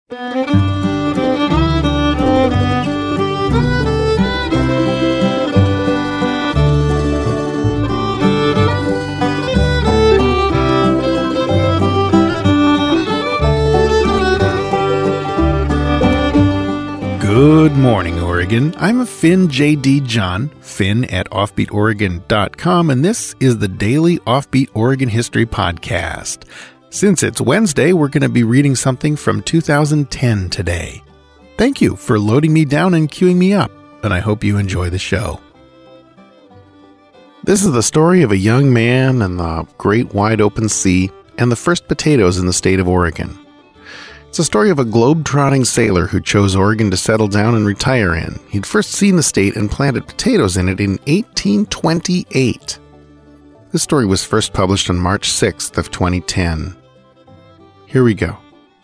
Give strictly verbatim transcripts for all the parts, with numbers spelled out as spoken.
Good morning, Oregon. I'm Finn J D. John, Finn at offbeat oregon dot com, and this is the Daily Offbeat Oregon History Podcast. Since it's Wednesday, we're going to be reading something from two thousand ten today. Thank you for loading me down and queuing me up, and I hope you enjoy the show. This is the story of a young man and the great wide open sea and the first potatoes in the state of Oregon. It's a story of a globe-trotting sailor who chose Oregon to settle down and retire in. He'd first seen the state and planted potatoes in it in eighteen twenty-eight. This story was first published on March sixth of twenty ten. Here we go.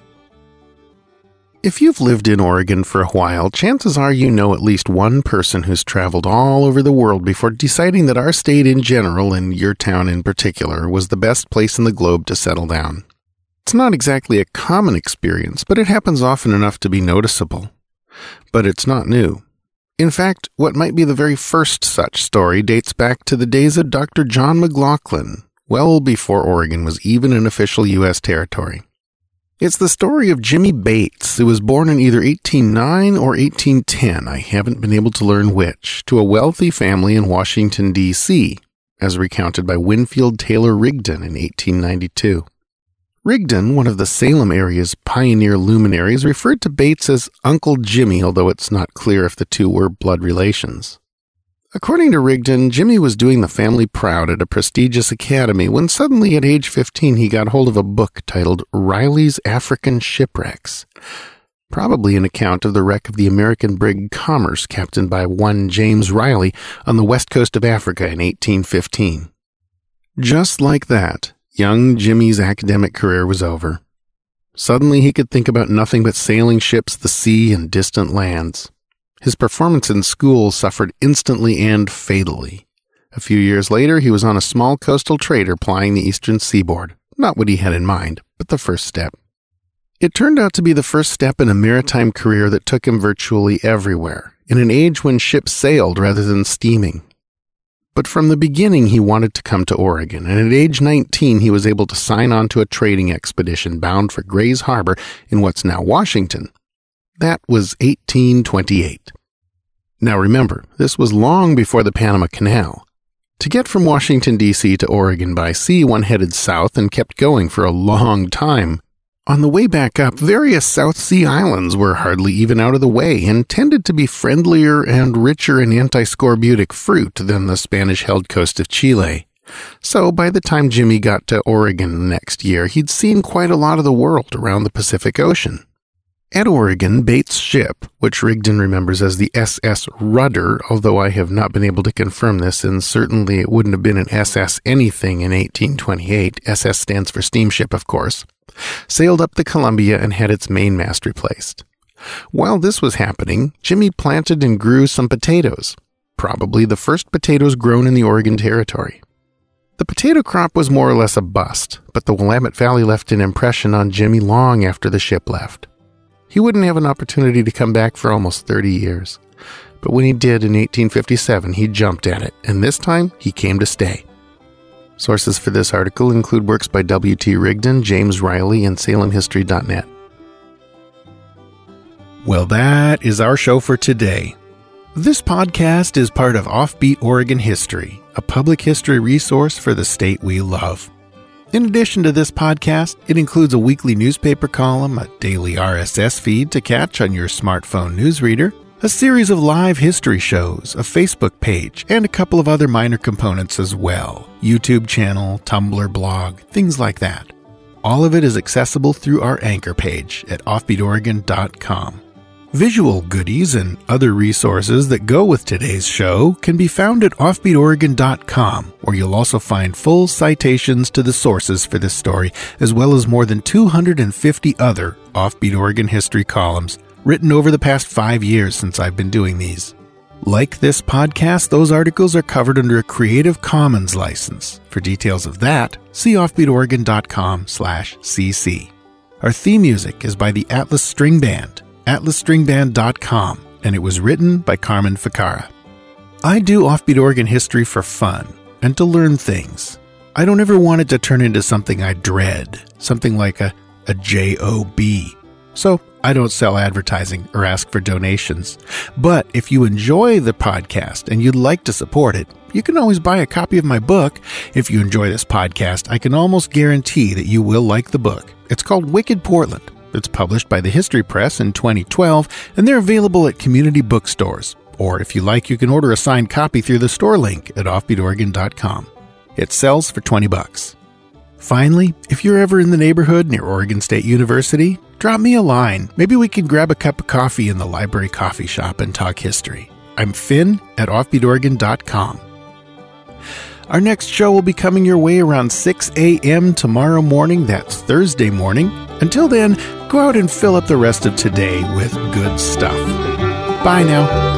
If you've lived in Oregon for a while, chances are you know at least one person who's traveled all over the world before deciding that our state in general, and your town in particular, was the best place in the globe to settle down. It's not exactly a common experience, but it happens often enough to be noticeable. But it's not new. In fact, what might be the very first such story dates back to the days of Doctor John McLaughlin, well before Oregon was even an official U S territory. It's the story of Jimmy Bates, who was born in either eighteen oh nine or eighteen ten, I haven't been able to learn which, to a wealthy family in Washington, D C, as recounted by Winfield Taylor Rigdon in eighteen ninety-two. Rigdon, one of the Salem area's pioneer luminaries, referred to Bates as Uncle Jimmy, although it's not clear if the two were blood relations. According to Rigdon, Jimmy was doing the family proud at a prestigious academy when suddenly at age fifteen he got hold of a book titled Riley's African Shipwrecks, probably an account of the wreck of the American brig Commerce captained by one James Riley on the west coast of Africa in eighteen fifteen. Just like that, young Jimmy's academic career was over. Suddenly he could think about nothing but sailing ships, the sea, and distant lands. His performance in school suffered instantly and fatally. A few years later, he was on a small coastal trader plying the eastern seaboard. Not what he had in mind, but the first step. It turned out to be the first step in a maritime career that took him virtually everywhere, in an age when ships sailed rather than steaming. But from the beginning, he wanted to come to Oregon, and at age nineteen, he was able to sign on to a trading expedition bound for Grays Harbor in what's now Washington. That was eighteen twenty-eight. Now remember, this was long before the Panama Canal. To get from Washington, D C to Oregon by sea, one headed south and kept going for a long time. On the way back up, various South Sea islands were hardly even out of the way and tended to be friendlier and richer in antiscorbutic fruit than the Spanish-held coast of Chile. So by the time Jimmy got to Oregon next year, he'd seen quite a lot of the world around the Pacific Ocean. At Oregon, Bates' ship, which Rigdon remembers as the S S Rudder, although I have not been able to confirm this, and certainly it wouldn't have been an S S anything in eighteen twenty-eight, S S stands for steamship, of course, sailed up the Columbia and had its mainmast replaced. While this was happening, Jimmy planted and grew some potatoes, probably the first potatoes grown in the Oregon Territory. The potato crop was more or less a bust, but the Willamette Valley left an impression on Jimmy long after the ship left. He wouldn't have an opportunity to come back for almost thirty years, but when he did in eighteen fifty-seven, he jumped at it, and this time he came to stay. Sources for this article include works by W T Rigdon, James Riley, and Salem History dot net. Well, that is our show for today. This podcast is part of Offbeat Oregon History, a public history resource for the state we love. In addition to this podcast, it includes a weekly newspaper column, a daily R S S feed to catch on your smartphone newsreader, a series of live history shows, a Facebook page, and a couple of other minor components as well. YouTube channel, Tumblr, blog, things like that. All of it is accessible through our anchor page at offbeat oregon dot com. Visual goodies and other resources that go with today's show can be found at offbeat oregon dot com, where you'll also find full citations to the sources for this story, as well as more than two hundred fifty other Offbeat Oregon history columns written over the past five years since I've been doing these. Like this podcast, those articles are covered under a Creative Commons license. For details of that, see offbeat oregon dot com slash C C. Our theme music is by the Atlas String Band, atlas string band dot com, and it was written by Carmen Ficara. I do Offbeat Oregon history for fun and to learn things. I don't ever want it to turn into something I dread, something like a, a job. So I don't sell advertising or ask for donations. But if you enjoy the podcast and you'd like to support it, you can always buy a copy of my book. If you enjoy this podcast, I can almost guarantee that you will like the book. It's called Wicked Portland. It's published by the History Press in twenty twelve, and they're available at community bookstores. Or if you like, you can order a signed copy through the store link at offbeat oregon dot com. It sells for twenty bucks. Finally, if you're ever in the neighborhood near Oregon State University, drop me a line. Maybe we can grab a cup of coffee in the library coffee shop and talk history. I'm Finn at offbeat oregon dot com. Our next show will be coming your way around six a.m. tomorrow morning. That's Thursday morning. Until then, go out and fill up the rest of today with good stuff. Bye now.